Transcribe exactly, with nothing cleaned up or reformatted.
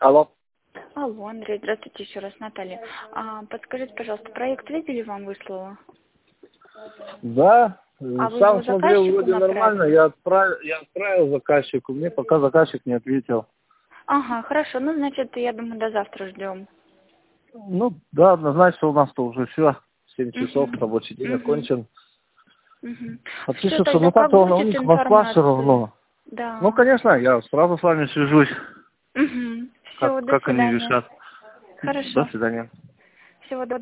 Алло. Алло, Андрей, здравствуйте еще раз, Наталья. А, подскажите, пожалуйста, проект видели, вам выслала? Да, А вы сам его смотрел, заказчику вроде нормально, направили? я отправил, я отправил заказчику, мне пока заказчик не ответил. Ага, хорошо, ну, значит, я думаю, до завтра ждем. Ну, да, однозначно у нас-то уже все, семь часов, Угу. рабочий день Угу. окончен. Угу. Все, Отпишется, тогда ну как как-то он, у будет них Москва все информацию? равно. Ну, Да. конечно, я сразу с вами свяжусь, Угу. как, Все, до как они свидания. решат. До Хорошо. свидания. Всего доброго.